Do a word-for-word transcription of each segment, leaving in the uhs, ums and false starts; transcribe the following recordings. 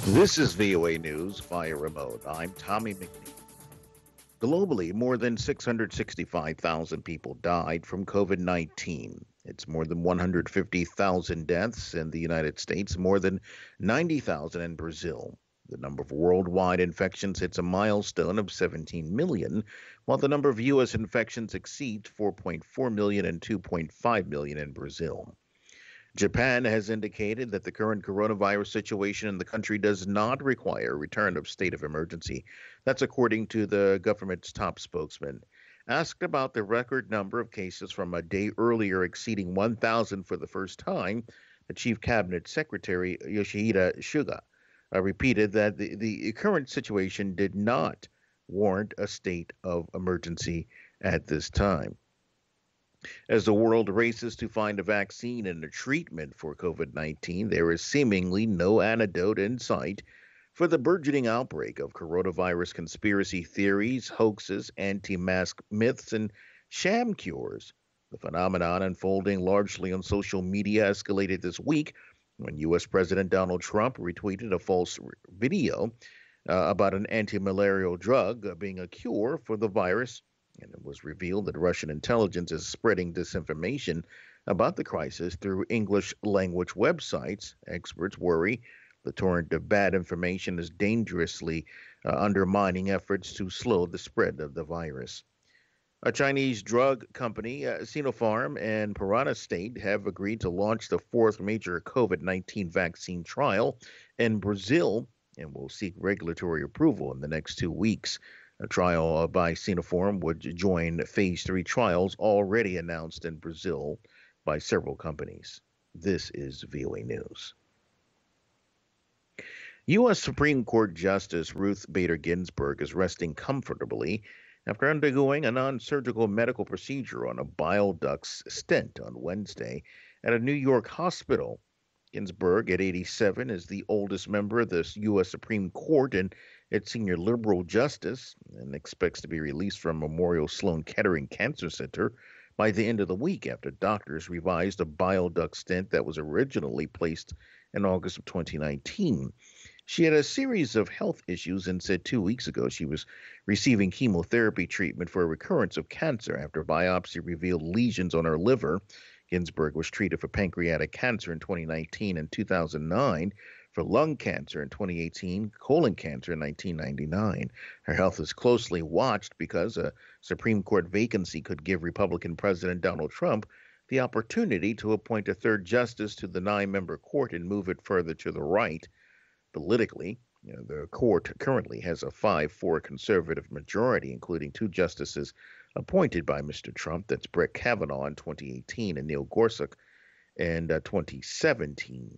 This is V O A News via remote. I'm Tommy McNeil. Globally, more than six hundred sixty-five thousand people died from COVID nineteen. It's more than one hundred fifty thousand deaths in the United States, more than ninety thousand in Brazil. The number of worldwide infections hits a milestone of seventeen million, while the number of U S infections exceeds four point four million and two point five million in Brazil. Japan has indicated that the current coronavirus situation in the country does not require a return of state of emergency. That's according to the government's top spokesman. Asked about the record number of cases from a day earlier exceeding one thousand for the first time, the Chief Cabinet Secretary Yoshihide Suga uh, repeated that the, the current situation did not warrant a state of emergency at this time. As the world races to find a vaccine and a treatment for COVID nineteen, there is seemingly no antidote in sight for the burgeoning outbreak of coronavirus conspiracy theories, hoaxes, anti mask myths, and sham cures. The phenomenon, unfolding largely on social media, escalated this week when U S. President Donald Trump retweeted a false video uh, about an anti malarial drug uh, being a cure for the virus, and it was revealed that Russian intelligence is spreading disinformation about the crisis through English language websites. Experts worry the torrent of bad information is dangerously uh, undermining efforts to slow the spread of the virus. A Chinese drug company, uh, Sinopharm and Parana State, have agreed to launch the fourth major COVID nineteen vaccine trial in Brazil and will seek regulatory approval in the next two weeks. A trial by Sinopharm would join phase three trials already announced in Brazil by several companies. This is V O A News. U S. Supreme Court Justice Ruth Bader Ginsburg is resting comfortably after undergoing a non surgical medical procedure on a bile duct stent on Wednesday at a New York hospital. Ginsburg, at eighty-seven, is the oldest member of the U S. Supreme Court and its senior liberal justice, and expects to be released from Memorial Sloan Kettering Cancer Center by the end of the week after doctors revised a bile duct stent that was originally placed in August of twenty nineteen. She had a series of health issues and said two weeks ago she was receiving chemotherapy treatment for a recurrence of cancer after biopsy revealed lesions on her liver. Ginsburg was treated for pancreatic cancer in twenty nineteen and two thousand nine, for lung cancer in twenty eighteen, colon cancer in nineteen ninety-nine. Her health is closely watched because a Supreme Court vacancy could give Republican President Donald Trump the opportunity to appoint a third justice to the nine-member court and move it further to the right. Politically, you know, the court currently has a five four conservative majority, including two justices appointed by Mister Trump. That's Brett Kavanaugh in twenty eighteen and Neil Gorsuch in uh, twenty seventeen.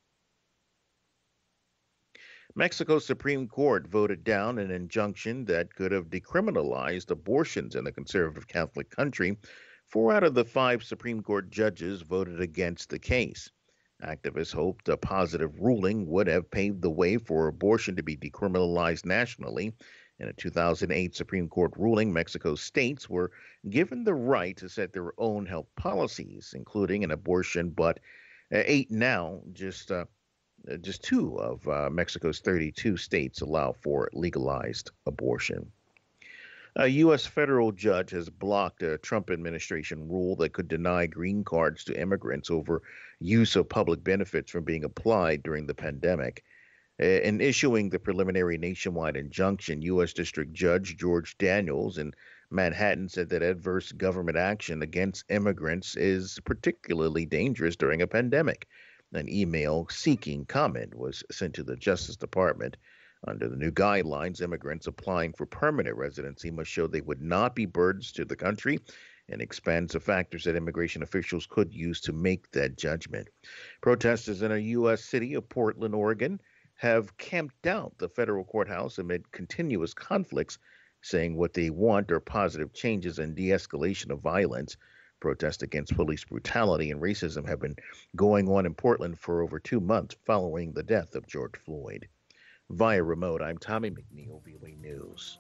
Mexico's Supreme Court voted down an injunction that could have decriminalized abortions in the conservative Catholic country. Four out of the five Supreme Court judges voted against the case. Activists hoped a positive ruling would have paved the way for abortion to be decriminalized nationally. In a two thousand eight Supreme Court ruling, Mexico's states were given the right to set their own health policies, including an abortion, but uh, eight now, just uh, just two of uh, Mexico's thirty-two states allow for legalized abortion. A U S federal judge has blocked a Trump administration rule that could deny green cards to immigrants over use of public benefits from being applied during the pandemic. In issuing the preliminary nationwide injunction, U S. District Judge George Daniels in Manhattan said that adverse government action against immigrants is particularly dangerous during a pandemic. An email seeking comment was sent to the Justice Department. Under the new guidelines, immigrants applying for permanent residency must show they would not be burdens to the country, and expands the factors that immigration officials could use to make that judgment. Protesters in a U S city of Portland, Oregon, have camped out the federal courthouse amid continuous conflicts, saying what they want are positive changes and de-escalation of violence. Protests against police brutality and racism have been going on in Portland for over two months following the death of George Floyd. Via remote, I'm Tommy McNeil, V O A News.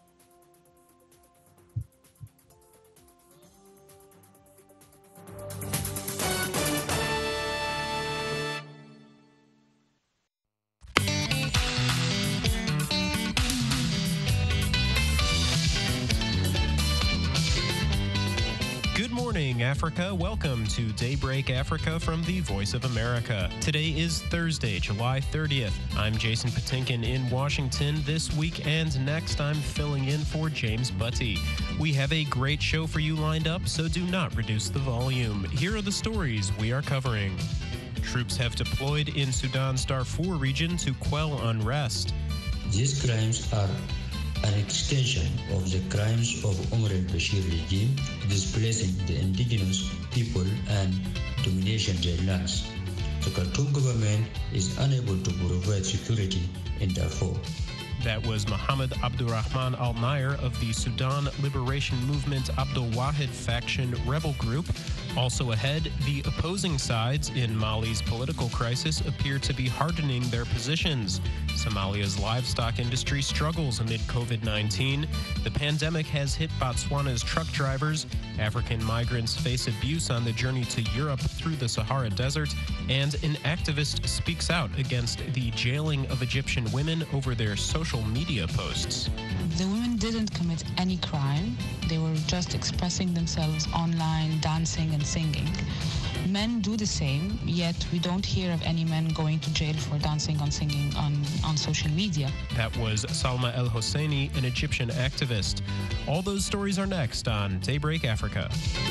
Africa. Welcome to Daybreak Africa from the Voice of America. Today is Thursday, July thirtieth. I'm Jason Patinkin in Washington. This week and next, I'm filling in for James Butty. We have a great show for you lined up, so do not reduce the volume. Here are the stories we are covering. Troops have deployed in Sudan's Darfur region to quell unrest. These crimes are an extension of the crimes of Omar al-Bashir regime, displacing the indigenous people and domination their lands. The Khartoum government is unable to provide security in Darfur. That was Mohammed Abdurrahman Al-Nair of the Sudan Liberation Movement Abdul Wahid faction rebel group. Also ahead, the opposing sides in Mali's political crisis appear to be hardening their positions. Somalia's livestock industry struggles amid COVID nineteen. The pandemic has hit Botswana's truck drivers. African migrants face abuse on the journey to Europe through the Sahara Desert. And an activist speaks out against the jailing of Egyptian women over their social media posts. The women didn't commit any crime. They were just expressing themselves online, dancing and singing. Men do the same, yet we don't hear of any men going to jail for dancing and singing on, on social media. That was Salma El Hosseini, an Egyptian activist. All those stories are next on Daybreak Africa.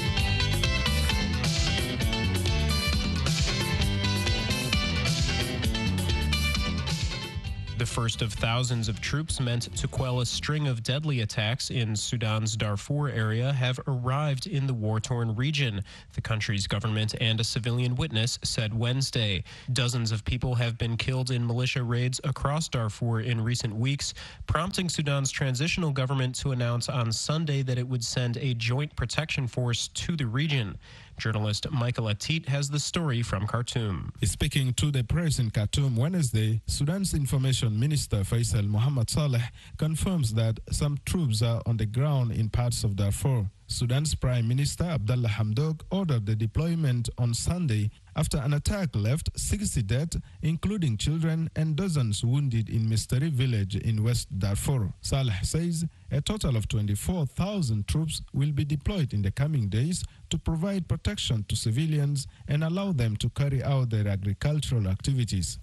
The first of thousands of troops meant to quell a string of deadly attacks in Sudan's Darfur area have arrived in the war-torn region, the country's government and a civilian witness said Wednesday. Dozens of people have been killed in militia raids across Darfur in recent weeks, prompting Sudan's transitional government to announce on Sunday that it would send a joint protection force to the region. Journalist Michael Atit has the story from Khartoum. Speaking to the press in Khartoum Wednesday, Sudan's Information Minister Faisal Mohammed Saleh confirms that some troops are on the ground in parts of Darfur. Sudan's Prime Minister Abdallah Hamdok ordered the deployment on Sunday after an attack left sixty dead, including children, and dozens wounded in Mistari village in West Darfur. Saleh says a total of twenty-four thousand troops will be deployed in the coming days to provide protection to civilians and allow them to carry out their agricultural activities.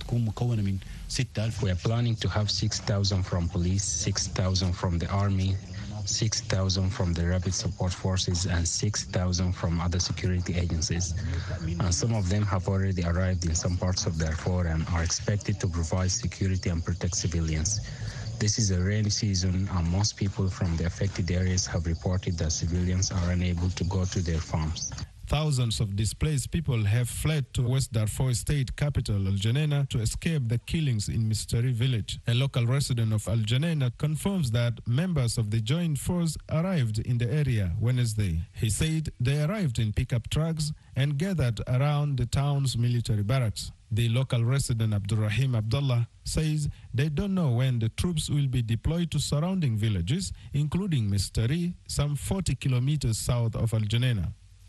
We are planning to have six thousand from police, six thousand from the army, six thousand from the rapid support forces, and six thousand from other security agencies. And some of them have already arrived in some parts of Darfur and are expected to provide security and protect civilians. This is a rainy season, and most people from the affected areas have reported that civilians are unable to go to their farms. Thousands of displaced people have fled to West Darfur state capital Al Geneina to escape the killings in Mistari village. A local resident of Al Geneina confirms that members of the joint force arrived in the area Wednesday. He said they arrived in pickup trucks and gathered around the town's military barracks. The local resident Abdurrahim Abdullah says they don't know when the troops will be deployed to surrounding villages, including Mistari, some forty kilometers south of Al Geneina.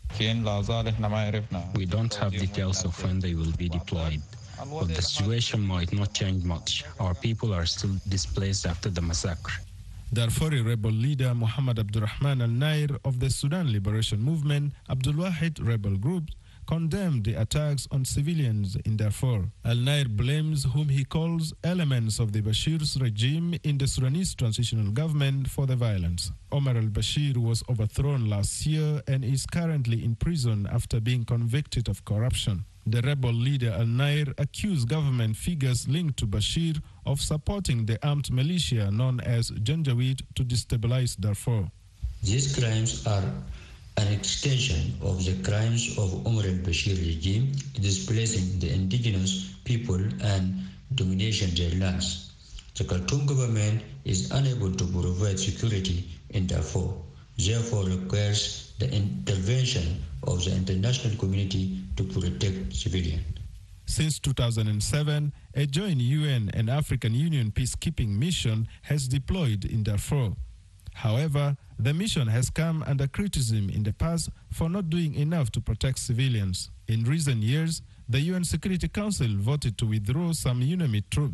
We don't have details of when they will be deployed, but the situation might not change much. Our people are still displaced after the massacre. Darfuri rebel leader Mohammed Abdurrahman Al-Nair of the Sudan Liberation Movement, Abdul Wahid rebel group, condemned the attacks on civilians in Darfur. Al-Nair blames whom he calls elements of the Bashir's regime in the Sudanese transitional government for the violence. Omar al-Bashir was overthrown last year and is currently in prison after being convicted of corruption. The rebel leader Al-Nair accused government figures linked to Bashir of supporting the armed militia known as Janjaweed to destabilize Darfur. These crimes are an extension of the crimes of Omar al-Bashir regime, displacing the indigenous people and domination their lands. The Khartoum government is unable to provide security in Darfur, therefore requires the intervention of the international community to protect civilians. Since two thousand seven, a joint U N and African Union peacekeeping mission has deployed in Darfur. However, the mission has come under criticism in the past for not doing enough to protect civilians. In recent years, the U N Security Council voted to withdraw some UNAMID troops.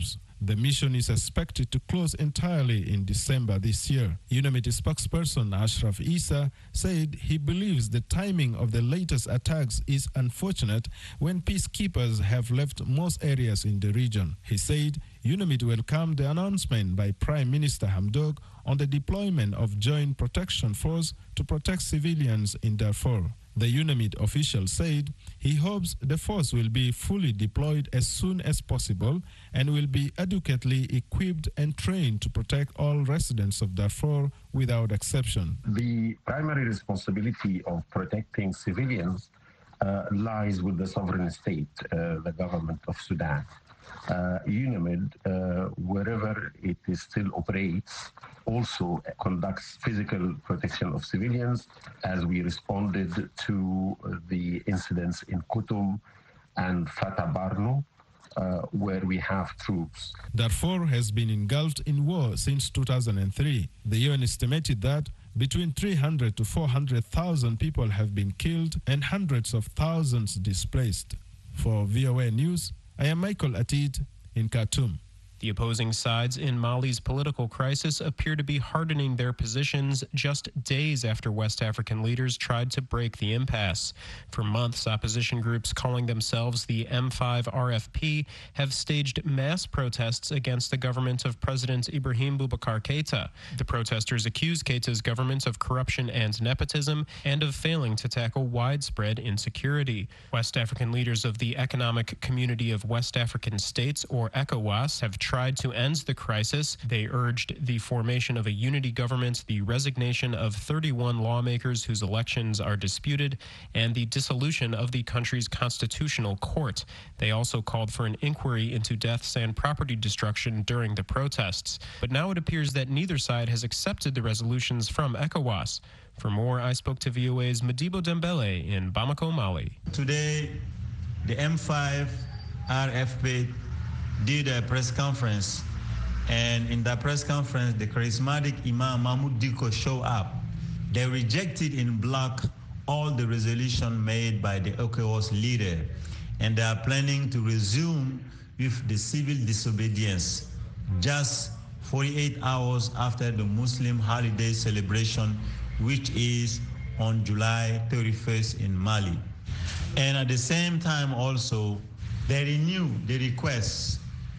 The mission is expected to close entirely in December this year. UNAMID spokesperson Ashraf Issa said he believes the timing of the latest attacks is unfortunate when peacekeepers have left most areas in the region. He said UNAMID welcomed the announcement by Prime Minister Hamdok on the deployment of Joint Protection Force to protect civilians in Darfur. The UNAMID official said he hopes the force will be fully deployed as soon as possible and will be adequately equipped and trained to protect all residents of Darfur without exception. The primary responsibility of protecting civilians uh, lies with the sovereign state, uh, the government of Sudan. Uh, UNAMID, uh, wherever it is still operates, also conducts physical protection of civilians, as we responded to the incidents in Kutum and Fatah Barno, uh, where we have troops. Darfur has been engulfed in war since two thousand three. The U N estimated that between three hundred to four hundred thousand people have been killed and hundreds of thousands displaced. For V O A News, I am Michael Atid in Khartoum. The opposing sides in Mali's political crisis appear to be hardening their positions just days after West African leaders tried to break the impasse. For months, opposition groups calling themselves the M five R F P have staged mass protests against the government of President Ibrahim Boubacar Keita. The protesters accuse Keita's government of corruption and nepotism and of failing to tackle widespread insecurity. West African leaders of the Economic Community of West African States, or ECOWAS, have tried to end the crisis. They urged the formation of a unity government, the resignation of thirty-one lawmakers whose elections are disputed, and the dissolution of the country's constitutional court. They also called for an inquiry into deaths and property destruction during the protests. But now it appears that neither side has accepted the resolutions from ECOWAS. For more, I spoke to V O A's Modibo Dembele in Bamako, Mali. Today, the M five R F P did a press conference, and in that press conference, the charismatic Imam Mahmoud Dicko showed up. They rejected in block all the resolution made by the ECOWAS leader, and they are planning to resume with the civil disobedience just forty-eight hours after the Muslim holiday celebration, which is on July thirty-first in Mali. And at the same time also, they renew the request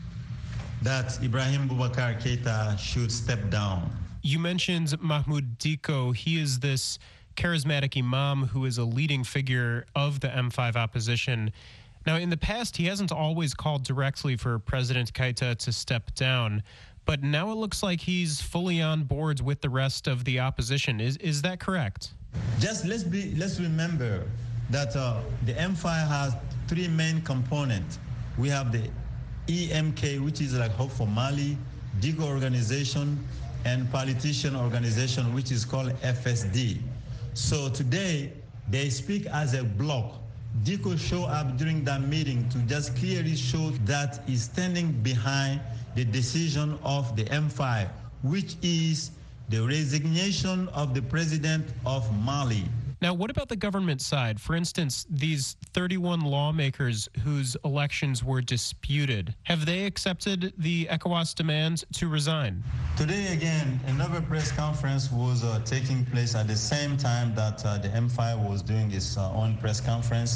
that Ibrahim Boubacar Keita should step down. You mentioned Mahmoud Dicko. He is this charismatic imam who is a leading figure of the M five opposition. Now, in the past, he hasn't always called directly for President Keita to step down, but now it looks like he's fully on board with the rest of the opposition. Is is that correct? Just let's be let's remember that uh, the M five has three main components. We have the E M K, which is like Hope for Mali, Dicko organization, and politician organization, which is called F S D. So today, they speak as a bloc. Dicko showed up during that meeting to just clearly show that he's standing behind the decision of the M five, which is the resignation of the president of Mali. Now, what about the government side? For instance, these thirty-one lawmakers whose elections were disputed, have they accepted the ECOWAS demand to resign? Today, again, another press conference was uh, taking place at the same time that uh, the M five was doing its uh, own press conference.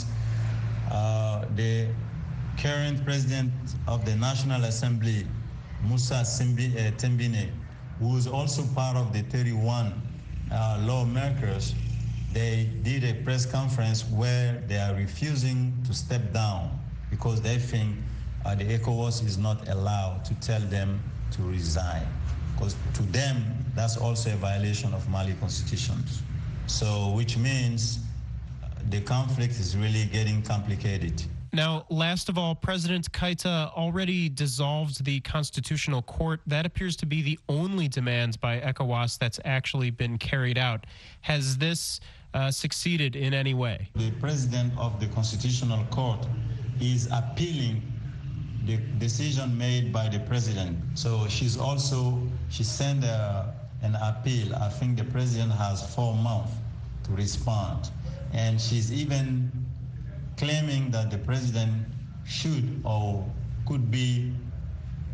Uh, the current president of the National Assembly, Musa Simbi, uh, Tembine, who is also part of the thirty-one uh, lawmakers, they did a press conference where they are refusing to step down because they think uh, the ECOWAS is not allowed to tell them to resign, because to them that's also a violation of Mali constitution. So which means the conflict is really getting complicated. Now, last of all, President Keita already dissolved the Constitutional Court. That appears to be the only demand by ECOWAS that's actually been carried out. Has this uh, succeeded in any way? The president of the Constitutional Court is appealing the decision made by the president. So she's also, she sent a, an appeal. I think the president has four months to respond. And she's even claiming that the president should or could be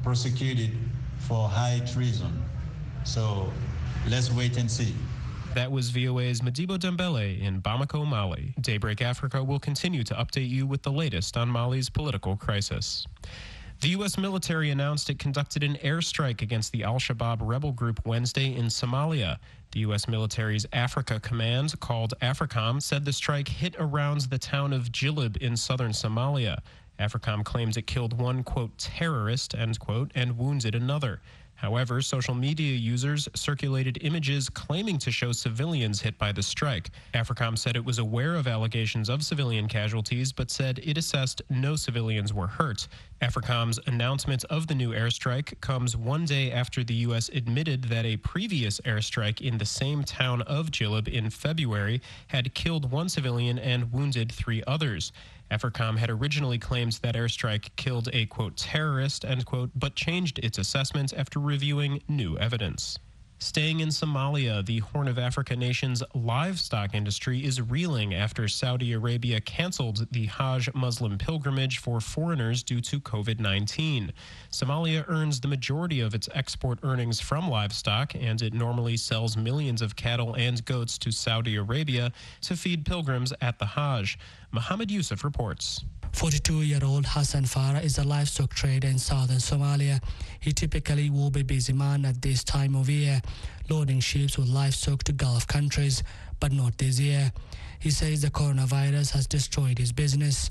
prosecuted for high treason. So let's wait and see. That was V O A's Madibo Dembele in Bamako, Mali. Daybreak Africa will continue to update you with the latest on Mali's political crisis. The U S military announced it conducted an airstrike against the al-Shabaab rebel group Wednesday in Somalia. The U S military's Africa Command, called AFRICOM, said the strike hit around the town of Jilib in southern Somalia. AFRICOM claims it killed one, quote, terrorist, end quote, and wounded another. However, social media users circulated images claiming to show civilians hit by the strike. AFRICOM said it was aware of allegations of civilian casualties, but said it assessed no civilians were hurt. AFRICOM's announcement of the new airstrike comes one day after the U S admitted that a previous airstrike in the same town of Jilib in February had killed one civilian and wounded three others. AFRICOM had originally claimed that airstrike killed a, quote, terrorist, end quote, but changed its assessment after reviewing new evidence. Staying in Somalia, the Horn of Africa nation's livestock industry is reeling after Saudi Arabia canceled the Hajj Muslim pilgrimage for foreigners due to COVID nineteen. Somalia earns the majority of its export earnings from livestock, and it normally sells millions of cattle and goats to Saudi Arabia to feed pilgrims at the Hajj. Mohammed Yusuf reports. forty-two-year-old Hassan Farah is a livestock trader in southern Somalia. He typically will be a busy man at this time of year, loading ships with livestock to Gulf countries, but not this year. He says the coronavirus has destroyed his business.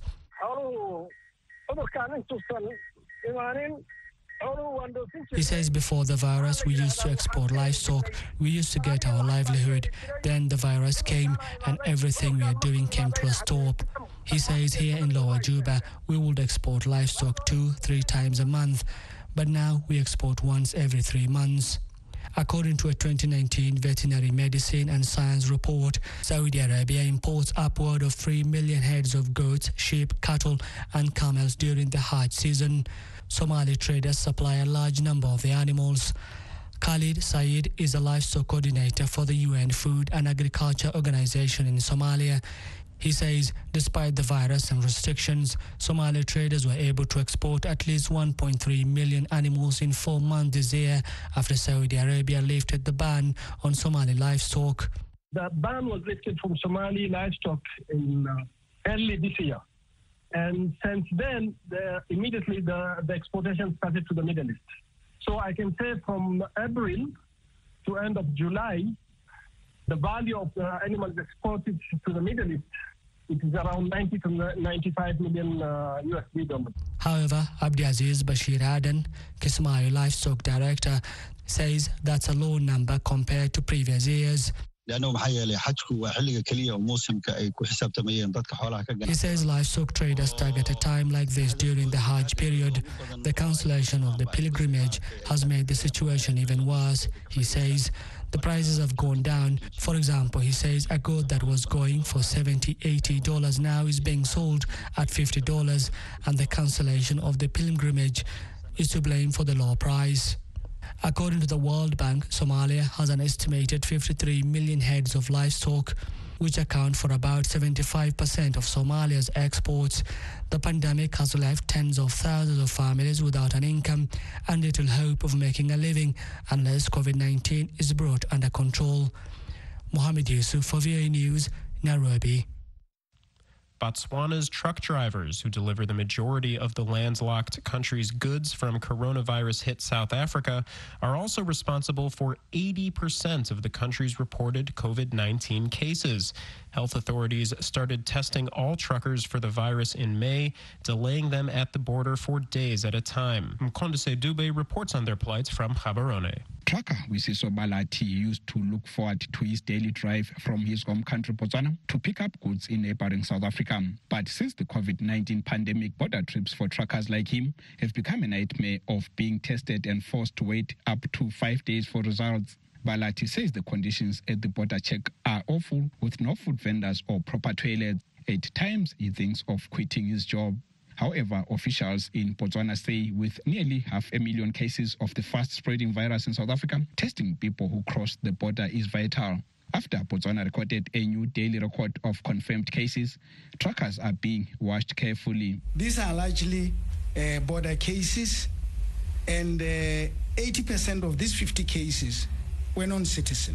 He says before the virus, we used to export livestock. We used to get our livelihood. Then the virus came and everything we are doing came to a stop. He says here in Lower Juba, we would export livestock two, three times a month. But now we export once every three months. According to a twenty nineteen Veterinary Medicine and Science report, Saudi Arabia imports upward of three million heads of goats, sheep, cattle and camels during the Hajj season. Somali traders supply a large number of the animals. Khalid Saeed is a livestock coordinator for the U N Food and Agriculture Organization in Somalia. He says despite the virus and restrictions, Somali traders were able to export at least one point three million animals in four months this year after Saudi Arabia lifted the ban on Somali livestock. The ban was lifted from Somali livestock in uh, early this year. And since then, the, immediately the, the exportation started to the Middle East. So I can say from April to end of July, the value of the animals exported to the Middle East, it is around ninety to ninety-five million uh, U S D dollars. However, Abdiaziz Bashir Aden, Kismayo Livestock Director, says that's a low number compared to previous years. He says livestock traders target a time like this during the Hajj period. The cancellation of the pilgrimage has made the situation even worse. He says the prices have gone down. For example, he says a goat that was going for seventy dollars, eighty dollars now is being sold at fifty dollars, and the cancellation of the pilgrimage is to blame for the low price. According to the World Bank, Somalia has an estimated fifty-three million heads of livestock, which account for about seventy-five percent of Somalia's exports. The pandemic has left tens of thousands of families without an income and little hope of making a living unless COVID nineteen is brought under control. Mohammed Yusuf for V O A News, Nairobi. Botswana's truck drivers, who deliver the majority of the landlocked country's goods from coronavirus-hit South Africa, are also responsible for eighty percent of the country's reported COVID nineteen cases. Health authorities started testing all truckers for the virus in May, delaying them at the border for days at a time. Mkondise Dube reports on their plight from Gaborone. Trucker Wisiso Balati used to look forward to his daily drive from his home country, Botswana, to pick up goods in neighboring South Africa. But since the COVID nineteen pandemic, border trips for truckers like him have become a nightmare of being tested and forced to wait up to five days for results. Balati says the conditions at the border check are awful, with no food vendors or proper toilets. At times, he thinks of quitting his job. However, officials in Botswana say with nearly half a million cases of the fast-spreading virus in South Africa, testing people who cross the border is vital. After Botswana recorded a new daily record of confirmed cases, truckers are being watched carefully. These are largely uh, border cases, And uh, eighty percent of these fifty cases were non-citizen.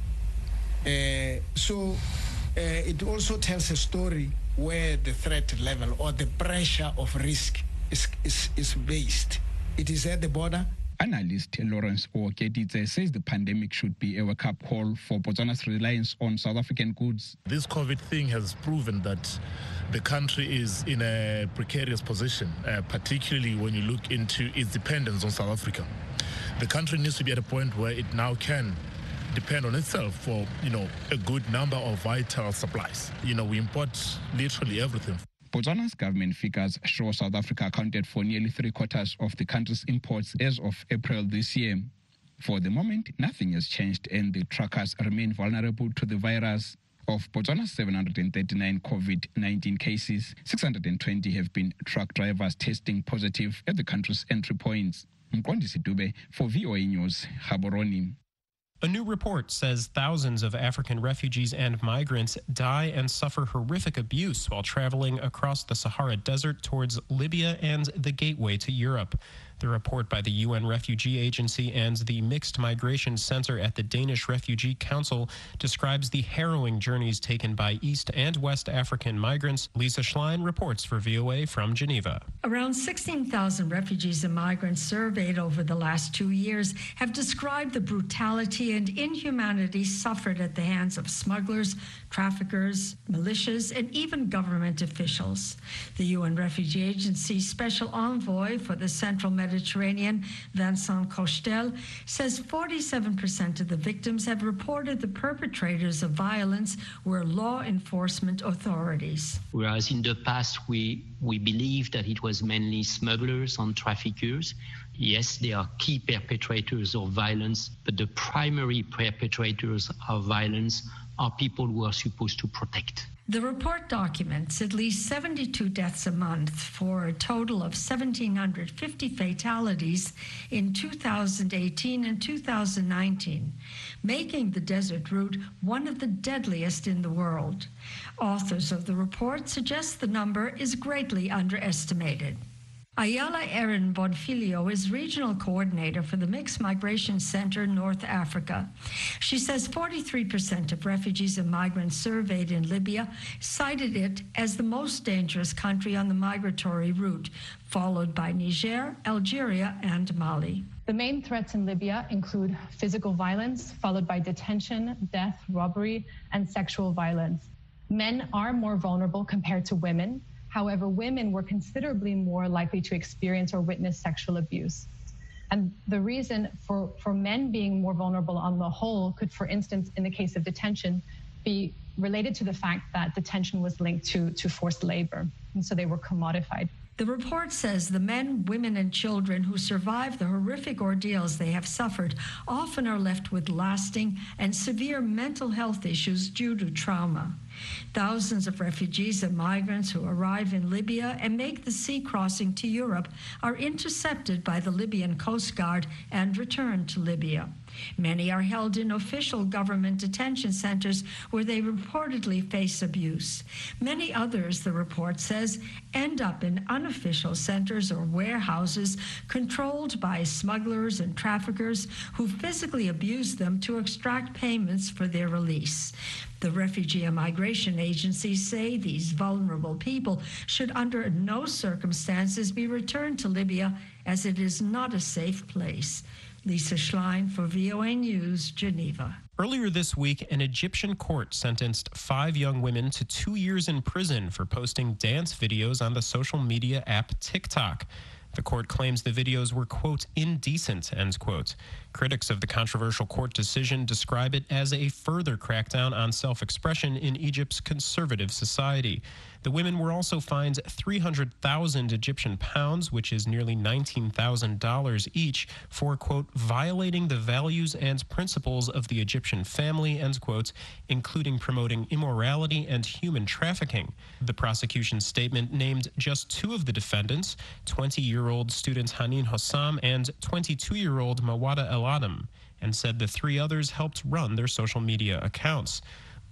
Uh, so uh, it also tells a story where the threat level or the pressure of risk is, is, is based. It is at the border. Analyst Lawrence Okeditse says the pandemic should be a wake-up call for Botswana's reliance on South African goods. This COVID thing has proven that the country is in a precarious position, uh, particularly when you look into its dependence on South Africa. The country needs to be at a point where it now can depend on itself for, you know, a good number of vital supplies. You know, we import literally everything. Botswana's government figures show South Africa accounted for nearly three quarters of the country's imports as of April this year. For the moment, nothing has changed and the truckers remain vulnerable to the virus. Of Botswana's seven hundred thirty-nine COVID nineteen cases, six hundred twenty have been truck drivers testing positive at the country's entry points. Mqondisi Dube for V O A News, Gaborone. A new report says thousands of African refugees and migrants die and suffer horrific abuse while traveling across the Sahara Desert towards Libya and the gateway to Europe. The report by the U N Refugee Agency and the Mixed Migration Center at the Danish Refugee Council describes the harrowing journeys taken by East and West African migrants. Lisa Schlein reports for V O A from Geneva. Around sixteen thousand refugees and migrants surveyed over the last two years have described the brutality and inhumanity suffered at the hands of smugglers, traffickers, militias, and even government officials. The U N Refugee Agency Special Envoy for the Central Mediterranean, Vincent Cochetel, says forty-seven percent of the victims have reported the perpetrators of violence were law enforcement authorities. Whereas in the past we, we believed that it was mainly smugglers and traffickers. Yes, they are key perpetrators of violence, but the primary perpetrators of violence are people who are supposed to protect. The report documents at least seventy-two deaths a month for a total of one thousand seven hundred fifty fatalities in two thousand eighteen and two thousand nineteen, making the desert route one of the deadliest in the world. Authors of the report suggest the number is greatly underestimated. Ayala Erin Bonfilio is regional coordinator for the Mixed Migration Center, North Africa. She says forty-three percent of refugees and migrants surveyed in Libya cited it as the most dangerous country on the migratory route, followed by Niger, Algeria, and Mali. The main threats in Libya include physical violence, followed by detention, death, robbery, and sexual violence. Men are more vulnerable compared to women. However, women were considerably more likely to experience or witness sexual abuse. And the reason for, for men being more vulnerable on the whole could, for instance, in the case of detention, be related to the fact that detention was linked to, to forced labor, and so they were commodified. The report says the men, women, and children who survive the horrific ordeals they have suffered often are left with lasting and severe mental health issues due to trauma. Thousands of refugees and migrants who arrive in Libya and make the sea crossing to Europe are intercepted by the Libyan Coast Guard and returned to Libya. Many are held in official government detention centers where they reportedly face abuse. Many others, the report says, end up in unofficial centers or warehouses controlled by smugglers and traffickers who physically abuse them to extract payments for their release. The Refugee and Migration Agencies say these vulnerable people should under no circumstances be returned to Libya, as it is not a safe place. Lisa Schlein for V O A News, Geneva. Earlier this week, an Egyptian court sentenced five young women to two years in prison for posting dance videos on the social media app TikTok. The court claims the videos were, quote, indecent, end quote. Critics of the controversial court decision describe it as a further crackdown on self-expression in Egypt's conservative society. The women were also fined three hundred thousand Egyptian pounds, which is nearly nineteen thousand dollars each, for, quote, violating the values and principles of the Egyptian family, end quote, including promoting immorality and human trafficking. The prosecution's statement named just two of the defendants, twenty-year-old student Hanin Hossam and twenty-two-year-old Mawada El Adam, and said the three others helped run their social media accounts.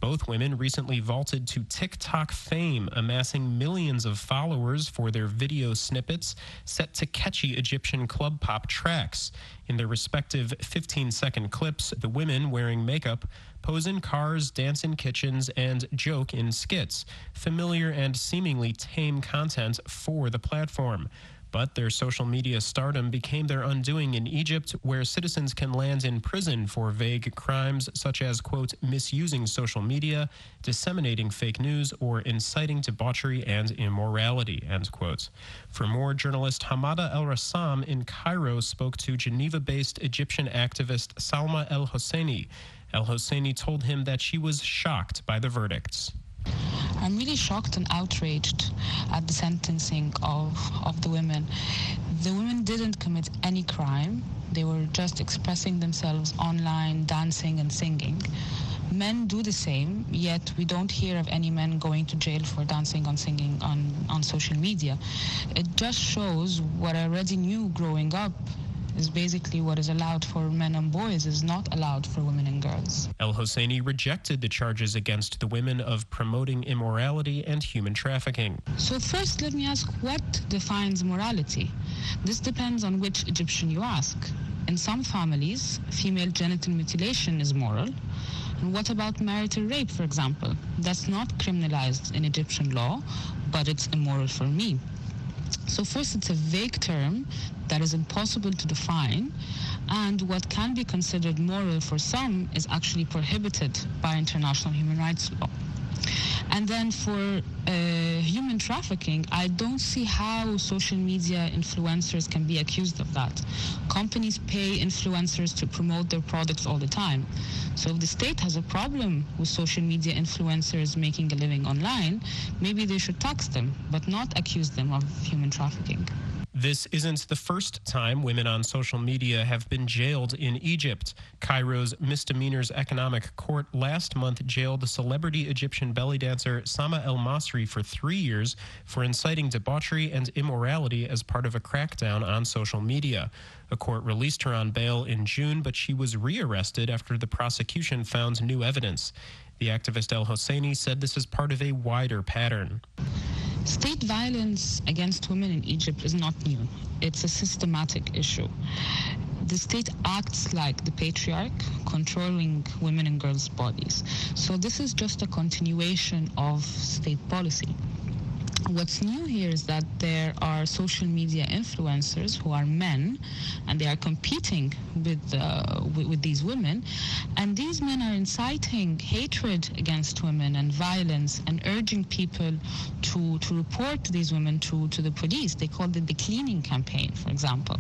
Both women recently vaulted to TikTok fame, amassing millions of followers for their video snippets set to catchy Egyptian club pop tracks. In their respective fifteen-second clips, the women, wearing makeup, pose in cars, dance in kitchens, and joke in skits. Familiar and seemingly tame content for the platform. But their social media stardom became their undoing in Egypt, where citizens can land in prison for vague crimes such as, quote, misusing social media, disseminating fake news, or inciting debauchery and immorality, end quote. For more, journalist Hamada El-Rassam in Cairo spoke to Geneva-based Egyptian activist Salma El-Hosseini. El-Hosseini told him that she was shocked by the verdicts. I'm really shocked and outraged at the sentencing of, of the women. The women didn't commit any crime. They were just expressing themselves online, dancing and singing. Men do the same, yet we don't hear of any men going to jail for dancing and singing on, on social media. It just shows what I already knew growing up is basically what is allowed for men and boys is not allowed for women and girls. El-Hosseini rejected the charges against the women of promoting immorality and human trafficking. So first, let me ask, what defines morality? This depends on which Egyptian you ask. In some families, female genital mutilation is moral. And what about marital rape, for example? That's not criminalized in Egyptian law, but it's immoral for me. So first, it's a vague term that is impossible to define, and what can be considered moral for some is actually prohibited by international human rights law. And then for uh, human trafficking, I don't see how social media influencers can be accused of that. Companies pay influencers to promote their products all the time. So if the state has a problem with social media influencers making a living online, maybe they should tax them, but not accuse them of human trafficking. This isn't the first time women on social media have been jailed in Egypt. Cairo's Misdemeanors Economic Court last month jailed celebrity Egyptian belly dancer Sama El Masri for three years for inciting debauchery and immorality as part of a crackdown on social media. A court released her on bail in June, but she was rearrested after the prosecution found new evidence. The activist El-Hosseini said this is part of a wider pattern. State violence against women in Egypt is not new. It's a systematic issue. The state acts like the patriarch, controlling women and girls' bodies. So this is just a continuation of state policy. What's new here is that there are social media influencers who are men, and they are competing with, uh, with, with these women, and these men are inciting hatred against women and violence and urging people to, to report these women to, to the police. They called it the cleaning campaign, for example.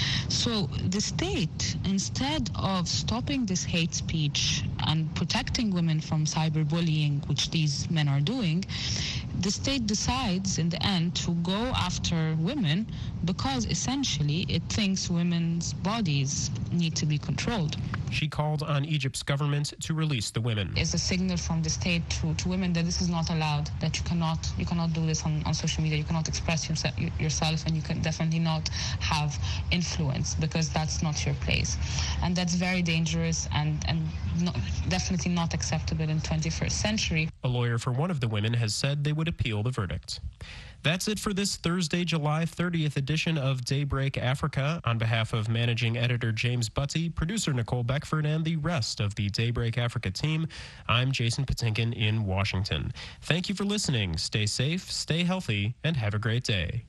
So the state, instead of stopping this hate speech and protecting women from cyberbullying, which these men are doing, the state decides in the end to go after women because essentially it thinks women's bodies need to be controlled. She called on Egypt's government to release the women. It's a signal from the state to, to women that this is not allowed, that you cannot you cannot do this on, on social media, you cannot express yourself, yourself, and you can definitely not have influence because that's not your place. And that's very dangerous and, and not, definitely not acceptable in twenty-first century. A lawyer for one of the women has said they would appeal the verdict. That's it for this Thursday, July thirtieth edition of Daybreak Africa. On behalf of managing editor James Butty, producer Nicole Beckford, and the rest of the Daybreak Africa team, I'm Jason Patinkin in Washington. Thank you for listening. Stay safe, stay healthy, and have a great day.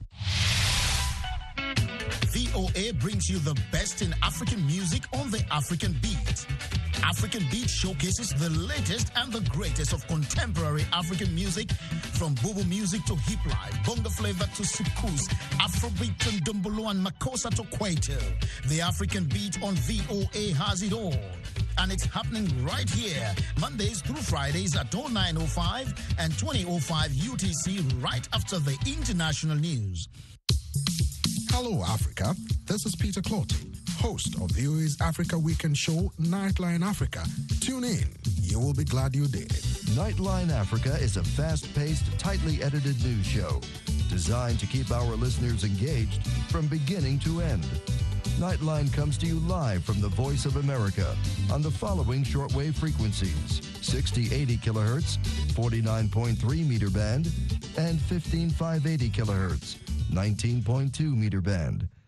V O A brings you the best in African music on the African Beat. African Beat showcases the latest and the greatest of contemporary African music, from Bobo music to hip life, bongo flavor to soukous, Afrobeat and Dumbolo and Makossa to Kwaito. The African Beat on V O A has it all. And it's happening right here, Mondays through Fridays at oh nine oh five and twenty oh five U T C, right after the international news. Hello, Africa. This is Peter Clotty, host of V O A's Africa Weekend show, Nightline Africa. Tune in. You will be glad you did. Nightline Africa is a fast-paced, tightly edited news show designed to keep our listeners engaged from beginning to end. Nightline comes to you live from the Voice of America on the following shortwave frequencies: sixty eighty kilohertz, forty-nine point three meter band, and fifteen five eighty kilohertz, nineteen point two meter band.